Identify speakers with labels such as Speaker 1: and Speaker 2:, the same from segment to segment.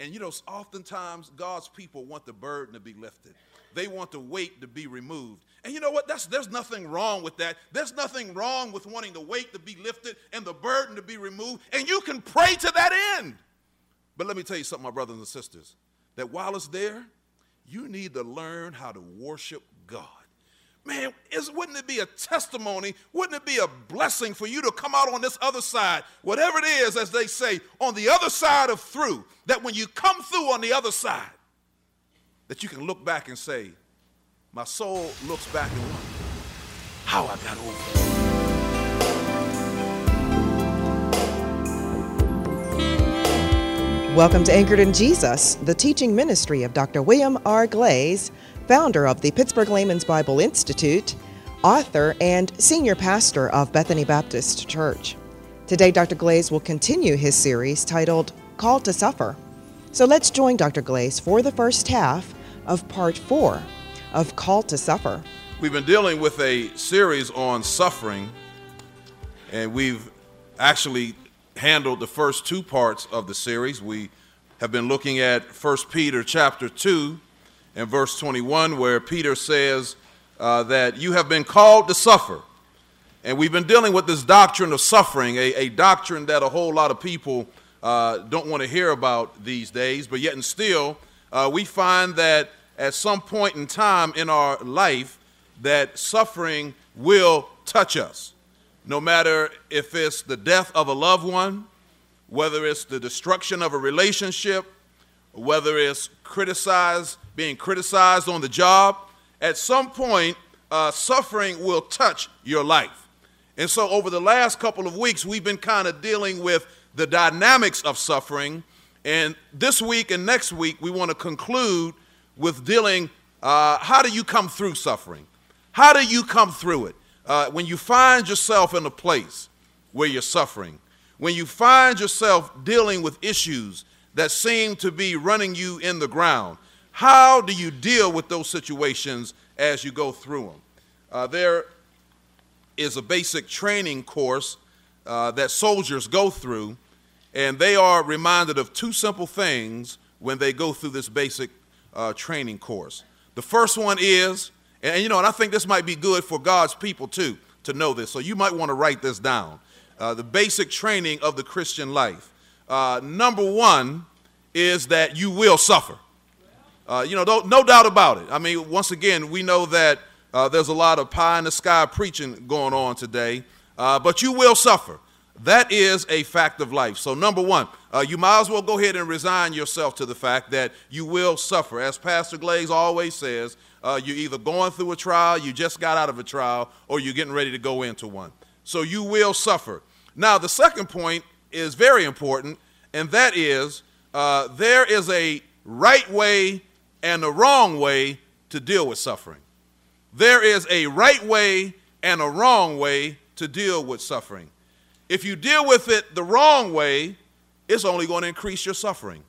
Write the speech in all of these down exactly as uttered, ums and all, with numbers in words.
Speaker 1: And, you know, oftentimes God's people want the burden to be lifted. They want the weight to be removed. And you know what? That's, there's nothing wrong with that. There's nothing wrong with wanting the weight to be lifted and the burden to be removed. And you can pray to that end. But let me tell you something, my brothers and sisters, that while it's there, you need to learn how to worship God. Man, is, wouldn't it be a testimony? Wouldn't it be a blessing for you to come out on this other side, whatever it is, as they say, on the other side of through, that when you come through on the other side, that you can look back and say, my soul looks back and wonders how I got over.
Speaker 2: Welcome to Anchored in Jesus, the teaching ministry of Doctor William R. Glaze, founder of the Pittsburgh Layman's Bible Institute, author and senior pastor of Bethany Baptist Church. Today, Doctor Glaze will continue his series titled Called to Suffer. So let's join Doctor Glaze for the first half of part four of Called to Suffer.
Speaker 1: We've been dealing with a series on suffering, and we've actually handled the first two parts of the series. We have been looking at First Peter chapter two and verse twenty-one, where Peter says uh, that you have been called to suffer. And we've been dealing with this doctrine of suffering, a, a doctrine that a whole lot of people uh, don't want to hear about these days, but yet and still, uh, we find that at some point in time in our life, that suffering will touch us. No matter if it's the death of a loved one, whether it's the destruction of a relationship, whether it's criticized, being criticized on the job, at some point, uh, suffering will touch your life. And so over the last couple of weeks, we've been kind of dealing with the dynamics of suffering. And this week and next week, we want to conclude with dealing, uh, how do you come through suffering? How do you come through it? Uh, when you find yourself in a place where you're suffering, when you find yourself dealing with issues that seem to be running you in the ground, how do you deal with those situations as you go through them? Uh, there is a basic training course uh, that soldiers go through, and they are reminded of two simple things when they go through this basic uh, training course. The first one is, and, and you know, and I think this might be good for God's people too, to know this, so you might want to write this down. Uh, the basic training of the Christian life. Uh, number one is that you will suffer. Uh, you know, no, no doubt about it. I mean, once again, we know that uh, there's a lot of pie in the sky preaching going on today, uh, but you will suffer. That is a fact of life. So number one, uh, you might as well go ahead and resign yourself to the fact that you will suffer. As Pastor Glaze always says, uh, you're either going through a trial, you just got out of a trial, or you're getting ready to go into one. So you will suffer. Now, the second point is very important, and that is uh, there is a right way and a wrong way to deal with suffering. There is a right way and a wrong way to deal with suffering. If you deal with it the wrong way, it's only going to increase your suffering.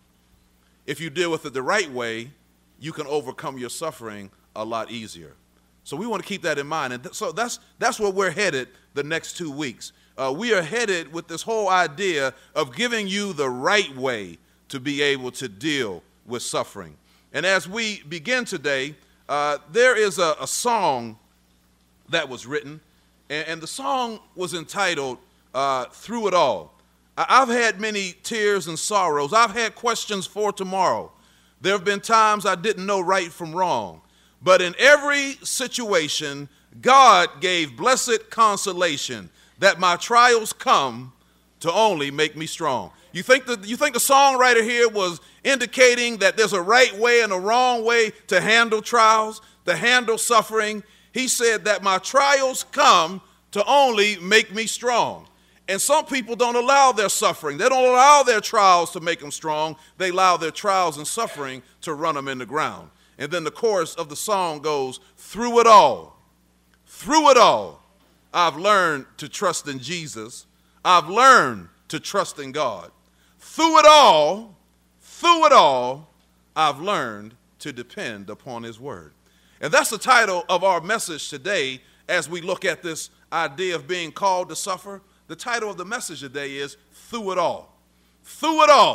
Speaker 1: If you deal with it the right way, you can overcome your suffering a lot easier. So we want to keep that in mind. And th- so that's that's where we're headed the next two weeks. Uh, we are headed with this whole idea of giving you the right way to be able to deal with suffering. And as we begin today, uh, there is a, a song that was written, and, and the song was entitled uh, Through It All. I, I've had many tears and sorrows. I've had questions for tomorrow. There have been times I didn't know right from wrong. But in every situation, God gave blessed consolation that my trials come to only make me strong. You think that you think the songwriter here was indicating that there's a right way and a wrong way to handle trials, to handle suffering? He said that my trials come to only make me strong. And some people don't allow their suffering. They don't allow their trials to make them strong. They allow their trials and suffering to run them in the ground. And then the chorus of the song goes, through it all, through it all, I've learned to trust in Jesus. I've learned to trust in God. Through it all, through it all, I've learned to depend upon his word. And that's the title of our message today as we look at this idea of being called to suffer. The title of the message today is Through It All. Through it all,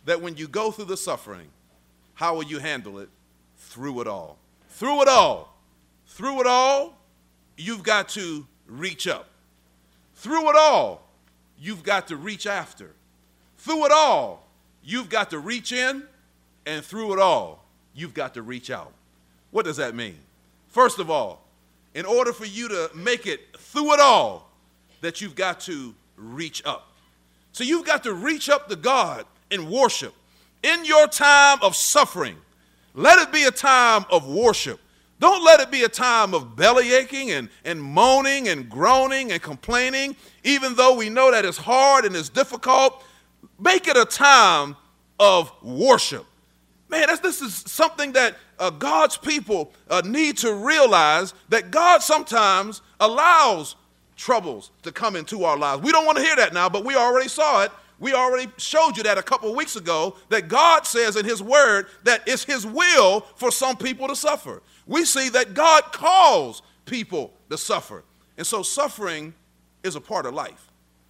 Speaker 1: that when you go through the suffering, how will you handle it? Through it all. Through it all. Through it all, you've got to reach up. Through it all, you've got to reach after. Through it all, you've got to reach in, and through it all, you've got to reach out. What does that mean? First of all, in order for you to make it through it all, that you've got to reach up. So you've got to reach up to God in worship. In your time of suffering, let it be a time of worship. Don't let it be a time of belly aching and, and moaning and groaning and complaining, even though we know that it's hard and it's difficult. Make it a time of worship. Man, that's, this is something that uh, God's people uh, need to realize, that God sometimes allows troubles to come into our lives. We don't want to hear that now, but we already saw it. We already showed you that a couple of weeks ago, that God says in his word that it's his will for some people to suffer. We see that God calls people to suffer. And so suffering is a part of life.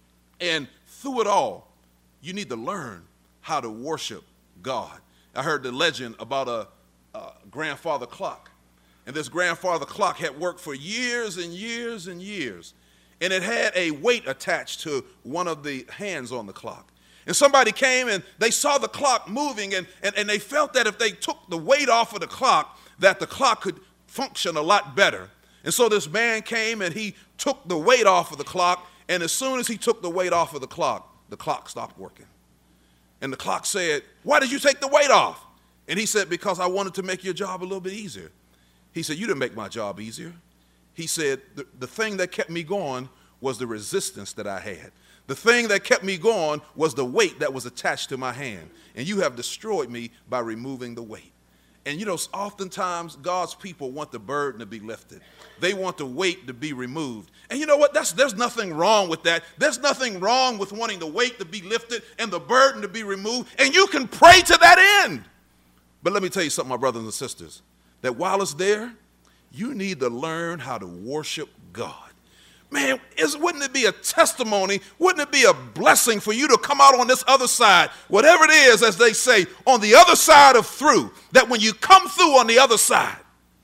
Speaker 1: And through it all, you need to learn how to worship God. I heard the legend about a, a grandfather clock. And this grandfather clock had worked for years and years and years. And it had a weight attached to one of the hands on the clock. And somebody came and they saw the clock moving, and, and, and they felt that if they took the weight off of the clock, that the clock could function a lot better. And so this man came and he took the weight off of the clock, and as soon as he took the weight off of the clock, the clock stopped working. And the clock said, "Why did you take the weight off?" And he said, "Because I wanted to make your job a little bit easier." He said, "You didn't make my job easier." He said, the, the thing that kept me going was the resistance that I had. The thing that kept me going was the weight that was attached to my hand. And you have destroyed me by removing the weight. And you know, oftentimes God's people want the burden to be lifted. They want the weight to be removed. And you know what? That's, there's nothing wrong with that. There's nothing wrong with wanting the weight to be lifted and the burden to be removed. And you can pray to that end. But let me tell you something, my brothers and sisters, that while it's there, you need to learn how to worship God. Man, is, wouldn't it be a testimony? Wouldn't it be a blessing for you to come out on this other side, whatever it is, as they say, on the other side of through, that when you come through on the other side,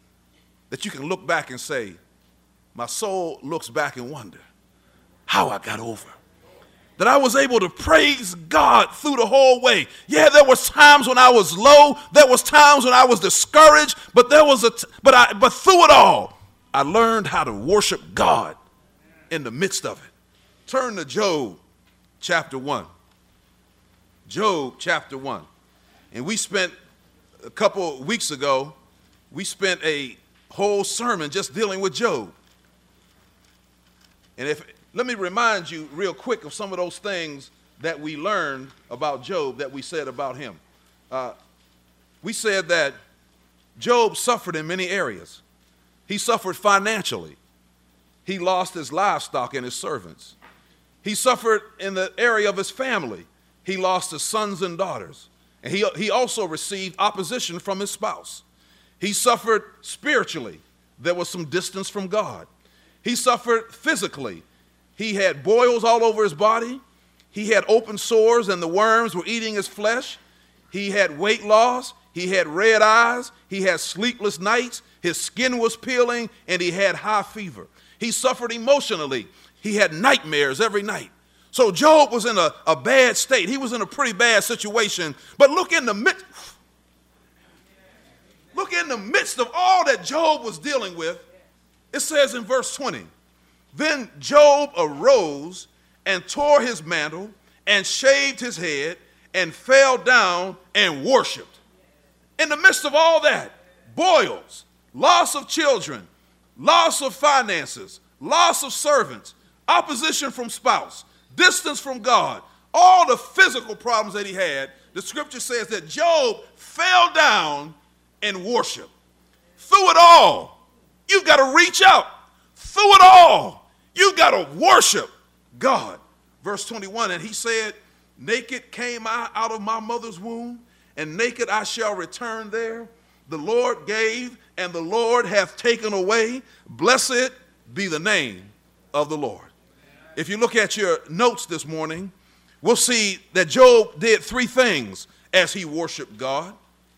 Speaker 1: that you can look back and say, my soul looks back and wonder how I got over. That I was able to praise God through the whole way. Yeah, there was times when I was low. There was times when I was discouraged. But there was a, t- but I, but through it all, I learned how to worship God in the midst of it. Turn to Job chapter one. Job chapter one. And we spent a couple weeks ago, we spent a whole sermon just dealing with Job. And if let me remind you real quick of some of those things that we learned about Job that we said about him. Uh, we said that Job suffered in many areas. He suffered financially. He lost his livestock and his servants. He suffered in the area of his family. He lost his sons and daughters. And he, he also received opposition from his spouse. He suffered spiritually. There was some distance from God. He suffered physically. He had boils all over his body. He had open sores and the worms were eating his flesh. He had weight loss. He had red eyes. He had sleepless nights. His skin was peeling and he had high fever. He suffered emotionally. He had nightmares every night. So Job was in a, a bad state. He was in a pretty bad situation. But look in the midst, look in the midst of all that Job was dealing with. It says in verse twenty, then Job arose and tore his mantle and shaved his head and fell down and worshiped. In the midst of all that, boils, loss of children, loss of finances, loss of servants, opposition from spouse, distance from God, all the physical problems that he had, the scripture says that Job fell down and worshiped. Through it all, you've got to reach out. Through it all, you've got to worship God. Verse twenty-one, and he said, naked came I out of my mother's womb, and naked I shall return there. The Lord gave, and the Lord hath taken away. Blessed be the name of the Lord. If you look at your notes this morning, we'll see that Job did three things as he worshiped God.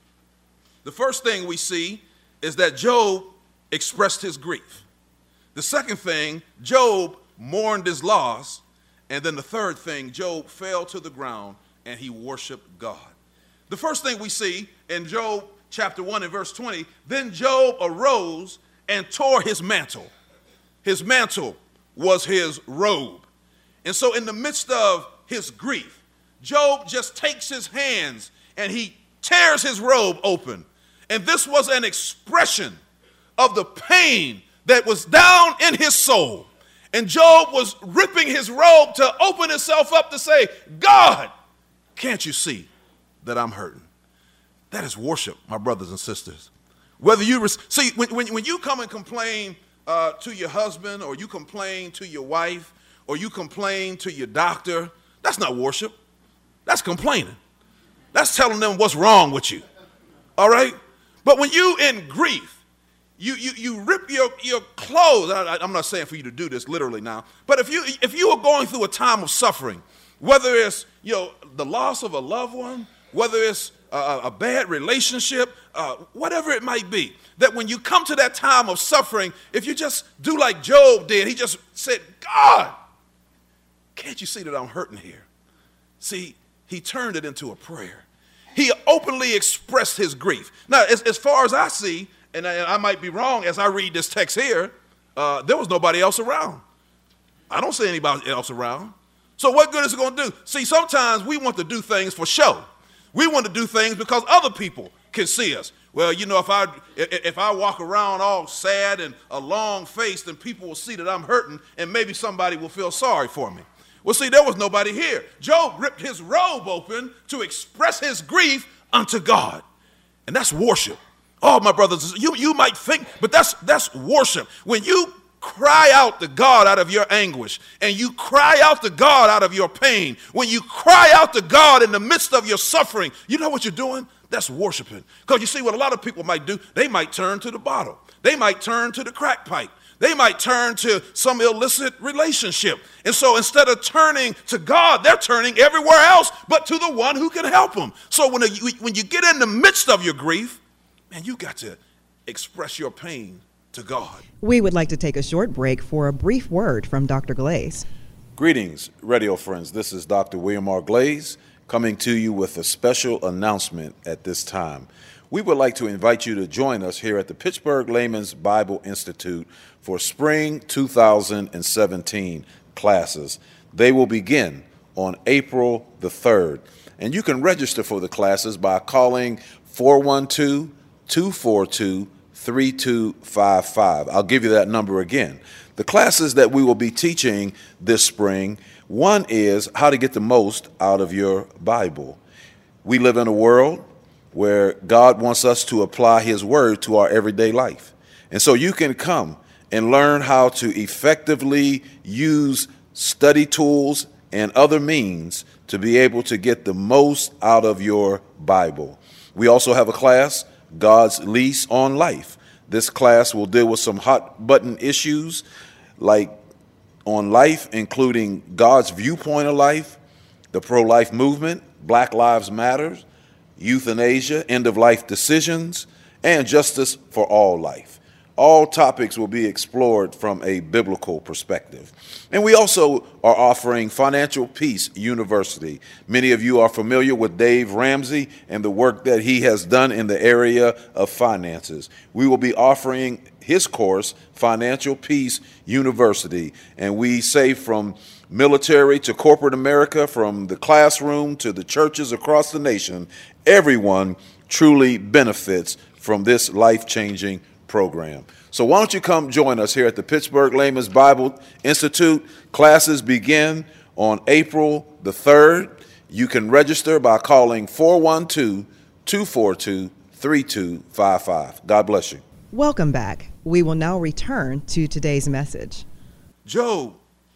Speaker 1: The first thing we see is that Job expressed his grief. The second thing, Job mourned his loss. And then the third thing, Job fell to the ground and he worshiped God. The first thing we see in Job chapter one and verse twenty, then Job arose and tore his mantle. His mantle was his robe. And so in the midst of his grief, Job just takes his hands and he tears his robe open. And this was an expression of the pain that was down in his soul. And Job was ripping his robe to open himself up to say, God, can't you see that I'm hurting? That is worship, my brothers and sisters. Whether you, see, when, when, when you come and complain uh, to your husband, or you complain to your wife, or you complain to your doctor, that's not worship. That's complaining. That's telling them what's wrong with you. All right? But when you in grief, You, you, you rip your, your clothes. I, I'm not saying for you to do this literally now, but if you, if you are going through a time of suffering, whether it's, you know, the loss of a loved one, whether it's a, a bad relationship, uh, whatever it might be, that when you come to that time of suffering, if you just do like Job did, he just said, God, can't you see that I'm hurting here? See, he turned it into a prayer. He openly expressed his grief. Now, as, as far as I see, and I, I might be wrong as I read this text here, uh, there was nobody else around. I don't see anybody else around. So what good is it going to do? See, sometimes we want to do things for show. We want to do things because other people can see us. Well, you know, if I if I walk around all sad and a long face, then people will see that I'm hurting, and maybe somebody will feel sorry for me. Well, see, there was nobody here. Job ripped his robe open to express his grief unto God, and that's worship. Oh, my brothers, you, you might think, but that's that's worship. When you cry out to God out of your anguish, and you cry out to God out of your pain, when you cry out to God in the midst of your suffering, you know what you're doing? That's worshiping. Because you see what a lot of people might do, they might turn to the bottle. They might turn to the crack pipe. They might turn to some illicit relationship. And so instead of turning to God, they're turning everywhere else but to the one who can help them. So when, when you get in the midst of your grief, man, you got to express your pain to God.
Speaker 2: We would like to take a short break for a brief word from Doctor Glaze.
Speaker 1: Greetings, radio friends. This is Doctor William R. Glaze coming to you with a special announcement at this time. We would like to invite you to join us here at the Pittsburgh Layman's Bible Institute for spring two thousand seventeen classes. They will begin on April the third. And you can register for the classes by calling four one two, two four two, three two five five. I'll give you that number again. The classes that we will be teaching this spring, one is how to get the most out of your Bible. We live in a world where God wants us to apply his word to our everyday life. And so you can come and learn how to effectively use study tools and other means to be able to get the most out of your Bible. We also have a class, God's Lease on Life. This class will deal with some hot button issues like on life, including God's viewpoint of life, the pro-life movement, Black Lives Matter, euthanasia, end-of-life decisions, and justice for all life. All topics will be explored from a biblical perspective. And we also are offering Financial Peace University. Many of you are familiar with Dave Ramsey and the work that he has done in the area of finances. We will be offering his course, Financial Peace University, and we say from military to corporate America, from the classroom to the churches across the nation, everyone truly benefits from this life-changing program. So why don't you come join us here at the Pittsburgh Layman's Bible Institute. Classes begin on April the third. You can register by calling four one two, two four two, three two five five. God bless you.
Speaker 2: Welcome back. We will now return to today's message.
Speaker 1: Job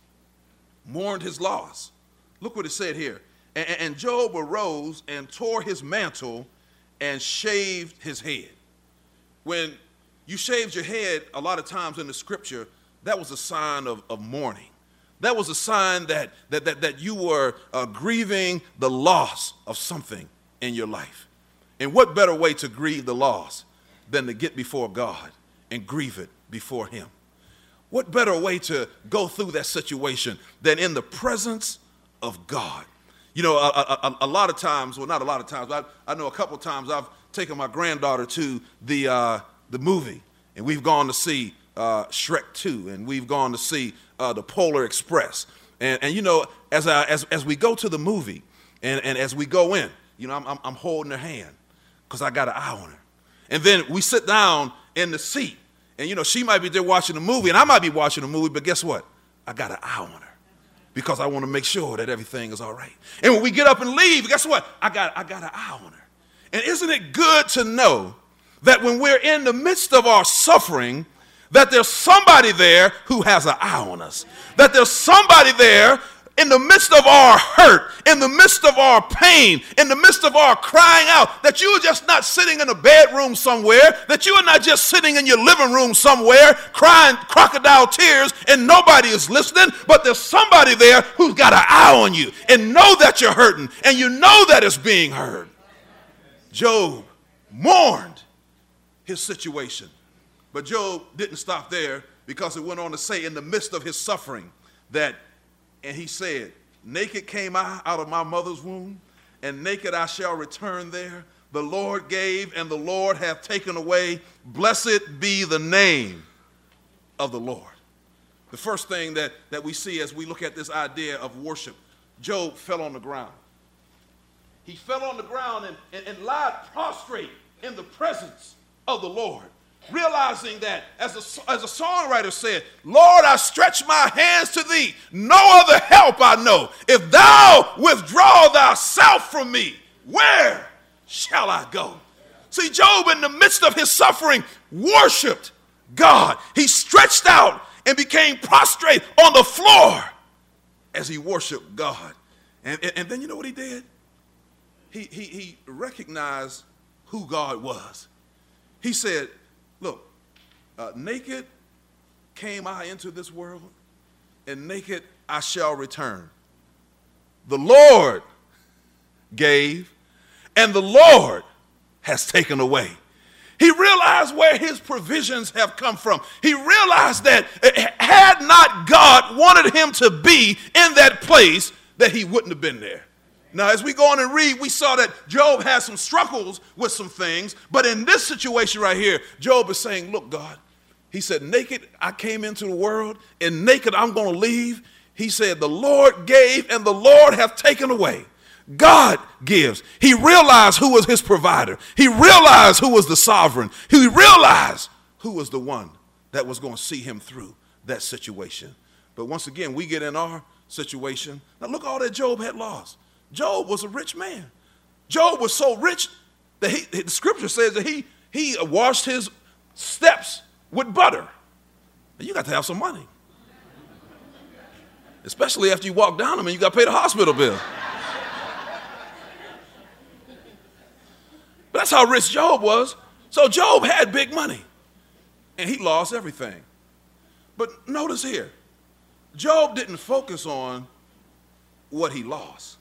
Speaker 1: mourned his loss. Look what it said here. And, and Job arose and tore his mantle and shaved his head. When you shaved your head, a lot of times in the scripture, that was a sign of, of mourning. That was a sign that, that, that, that you were uh, grieving the loss of something in your life. And what better way to grieve the loss than to get before God and grieve it before him? What better way to go through that situation than in the presence of God? You know, a, a, a lot of times, well, not a lot of times, but I, I know a couple of times I've taken my granddaughter to the uh, the movie, and we've gone to see uh, Shrek two, and we've gone to see uh, the Polar Express. And, and you know, as, I, as as we go to the movie, and, and as we go in, you know, I'm, I'm, I'm holding her hand because I got an eye on her. And then we sit down in the seat, and, you know, she might be there watching the movie, and I might be watching the movie, but guess what? I got an eye on her because I want to make sure that everything is all right. And when we get up and leave, guess what? I got, I got an eye on her. And isn't it good to know that when we're in the midst of our suffering, that there's somebody there who has an eye on us, that there's somebody there in the midst of our hurt, in the midst of our pain, in the midst of our crying out, that you are just not sitting in a bedroom somewhere, that you are not just sitting in your living room somewhere crying crocodile tears and nobody is listening, but there's somebody there who's got an eye on you and know that you're hurting and you know that it's being heard. Job mourned his situation, but Job didn't stop there, because it went on to say in the midst of his suffering that, and he said, naked came I out of my mother's womb, and naked I shall return there. The Lord gave, and the Lord hath taken away. Blessed be the name of the Lord. The first thing that, that we see as we look at this idea of worship, Job fell on the ground. He fell on the ground and, and, and lied prostrate in the presence of the Lord, realizing that, as a, as a songwriter said, Lord, I stretch my hands to thee. No other help I know. If thou withdraw thyself from me, where shall I go? See, Job, in the midst of his suffering, worshiped God. He stretched out and became prostrate on the floor as he worshiped God. And, and, and then you know what he did? He, he, he recognized who God was. He said, look, uh, naked came I into this world, and naked I shall return. The Lord gave, and the Lord has taken away. He realized where his provisions have come from. He realized that had not God wanted him to be in that place, that he wouldn't have been there. Now, as we go on and read, we saw that Job had some struggles with some things. But in this situation right here, Job is saying, look, God, he said, naked I came into the world, and naked I'm going to leave. He said, the Lord gave, and the Lord hath taken away. God gives. He realized who was his provider. He realized who was the sovereign. He realized who was the one that was going to see him through that situation. But once again, we get in our situation. Now, look all that Job had lost. Job was a rich man. Job was so rich that he, the scripture says that he, he washed his steps with butter. You got to have some money. Especially after you walk down them and you got to pay the hospital bill. But that's how rich Job was. So Job had big money, and he lost everything. But notice here, Job didn't focus on what he lost.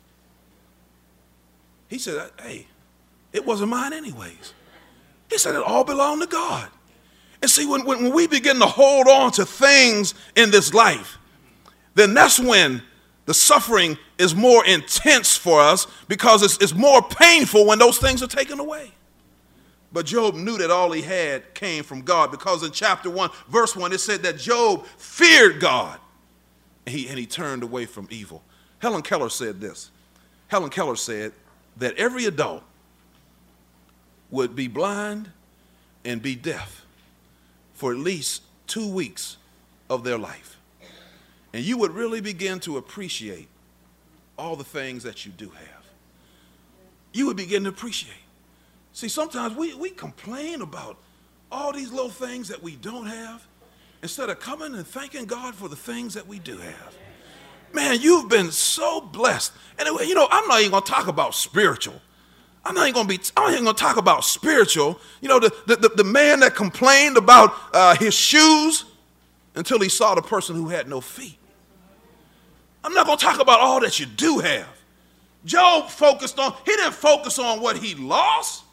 Speaker 1: He said, hey, it wasn't mine anyways. He said it all belonged to God. And see, when, when we begin to hold on to things in this life, then that's when the suffering is more intense for us, because it's, it's more painful when those things are taken away. But Job knew that all he had came from God, because in chapter one, verse one, it said that Job feared God, and he, and he turned away from evil. Helen Keller said this. Helen Keller said that every adult would be blind and be deaf for at least two weeks of their life. And you would really begin to appreciate all the things that you do have. You would begin to appreciate. See, sometimes we, we complain about all these little things that we don't have, instead of coming and thanking God for the things that we do have. Man, you've been so blessed. And you know, I'm not even going to talk about spiritual. I'm not even going to be, I'm not even going to talk about spiritual. You know, the, the, the man that complained about uh, his shoes until he saw the person who had no feet. I'm not going to talk about all that you do have. Job focused on, he didn't focus on what he lost.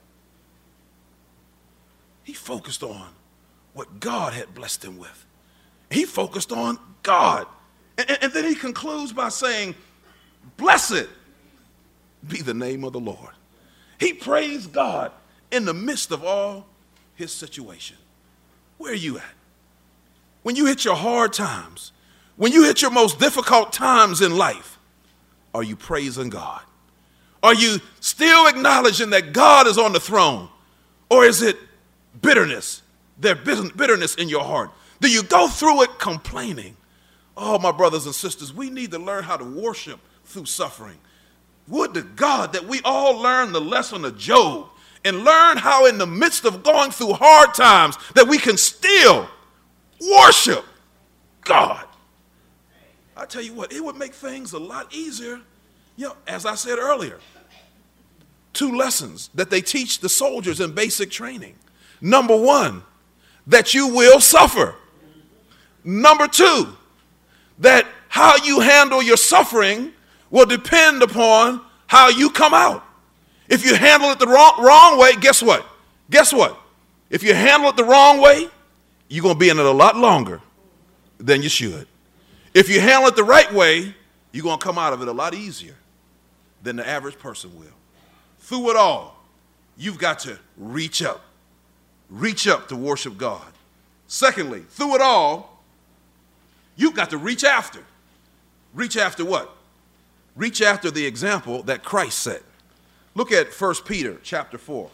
Speaker 1: He focused on what God had blessed him with. He focused on God. And, and then he concludes by saying, blessed be the name of the Lord. He praised God in the midst of all his situation. Where are you at? When you hit your hard times, when you hit your most difficult times in life, are you praising God? Are you still acknowledging that God is on the throne? Or is it bitterness, there's bitterness in your heart? Do you go through it complaining? Oh, my brothers and sisters, we need to learn how to worship through suffering. Would to God that we all learn the lesson of Job and learn how in the midst of going through hard times that we can still worship God. I tell you what, it would make things a lot easier. You know, as I said earlier, two lessons that they teach the soldiers in basic training. Number one, that you will suffer. Number two, that how you handle your suffering will depend upon how you come out. If you handle it the wrong, wrong way, guess what? Guess what? If you handle it the wrong way, you're going to be in it a lot longer than you should. If you handle it the right way, you're going to come out of it a lot easier than the average person will. Through it all, you've got to reach up. Reach up to worship God. Secondly, through it all, you've got to reach after. Reach after what? Reach after the example that Christ set. Look at First Peter chapter four.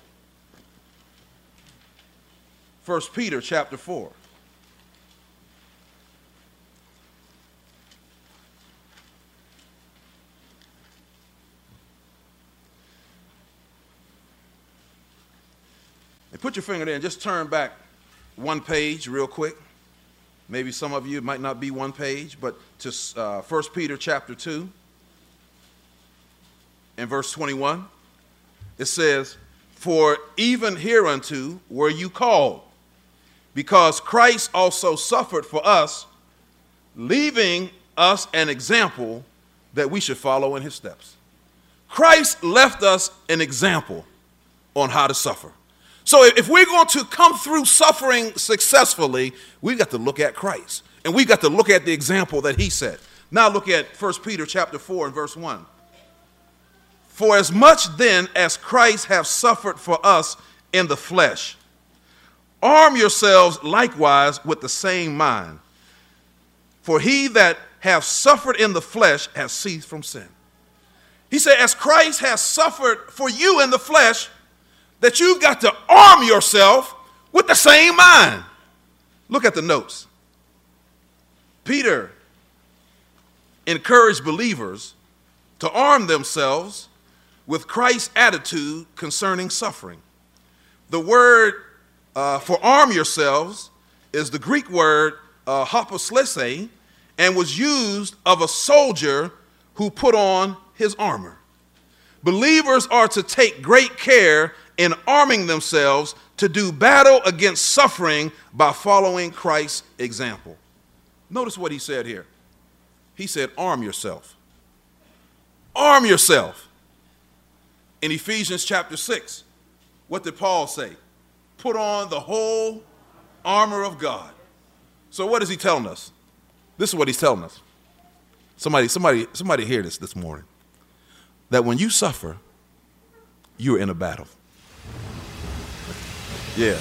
Speaker 1: First Peter chapter four. And put your finger there and just turn back one page real quick. Maybe some of you, it might not be one page, but to uh, First Peter chapter two and verse twenty-one. It says, for even hereunto were you called, because Christ also suffered for us, leaving us an example that we should follow in his steps. Christ left us an example on how to suffer. So if we're going to come through suffering successfully, we've got to look at Christ. And we've got to look at the example that he set. Now look at First Peter chapter four and verse one. For as much then as Christ hath suffered for us in the flesh, arm yourselves likewise with the same mind. For he that hath suffered in the flesh has ceased from sin. He said, as Christ has suffered for you in the flesh, that you've got to arm yourself with the same mind. Look at the notes. Peter encouraged believers to arm themselves with Christ's attitude concerning suffering. The word uh, for arm yourselves is the Greek word uh, hyposlese, and was used of a soldier who put on his armor. Believers are to take great care in arming themselves to do battle against suffering by following Christ's example. Notice what he said here. He said, arm yourself. Arm yourself. In Ephesians chapter six, what did Paul say? Put on the whole armor of God. So what is he telling us? This is what he's telling us. Somebody, somebody, somebody hear this this morning. That when you suffer, you're in a battle. Yeah.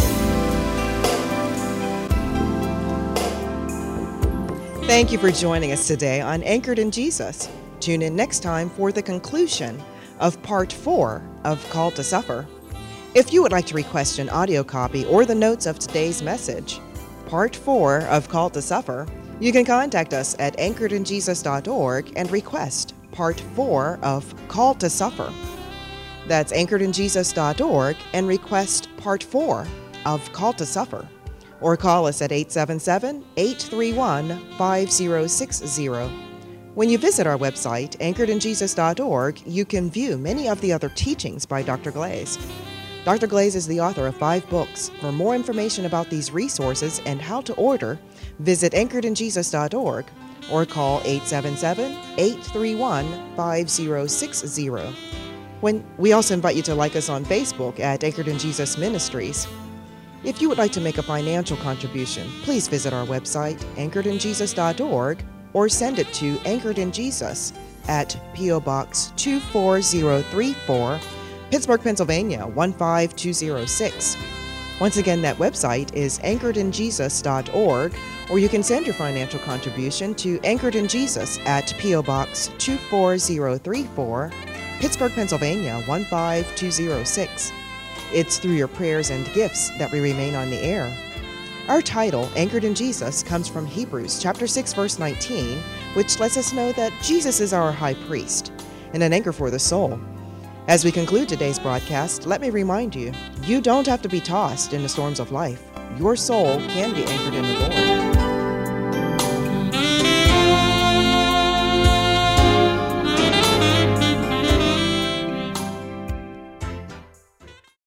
Speaker 2: Thank you for joining us today on Anchored in Jesus. Tune in next time for the conclusion of part four of Called to Suffer. If you would like to request an audio copy or the notes of today's message, part four of Called to Suffer, you can contact us at anchored in jesus dot org and request part four of Called to Suffer. That's anchored in jesus dot org and request part four of Called to Suffer. Or call us at eight seven seven, eight three one, five zero six zero. When you visit our website, anchored in jesus dot org, you can view many of the other teachings by Doctor Glaze. Doctor Glaze is the author of five books. For more information about these resources and how to order, visit anchored in jesus dot org or call eight seven seven, eight three one, five zero six zero. When, we also invite you to like us on Facebook at Anchored in Jesus Ministries. If you would like to make a financial contribution, please visit our website, anchored in jesus dot org, or send it to Anchored in Jesus at P O Box two four zero three four, Pittsburgh, Pennsylvania one five two zero six. Once again, that website is anchored in jesus dot org, or you can send your financial contribution to Anchored in Jesus at P O Box two four zero three four, Pittsburgh, Pennsylvania one five two zero six. It's through your prayers and gifts that we remain on the air. Our title, Anchored in Jesus, comes from Hebrews chapter six, verse nineteen, which lets us know that Jesus is our high priest and an anchor for the soul. As we conclude today's broadcast, let me remind you, you don't have to be tossed in the storms of life. Your soul can be anchored in the Lord.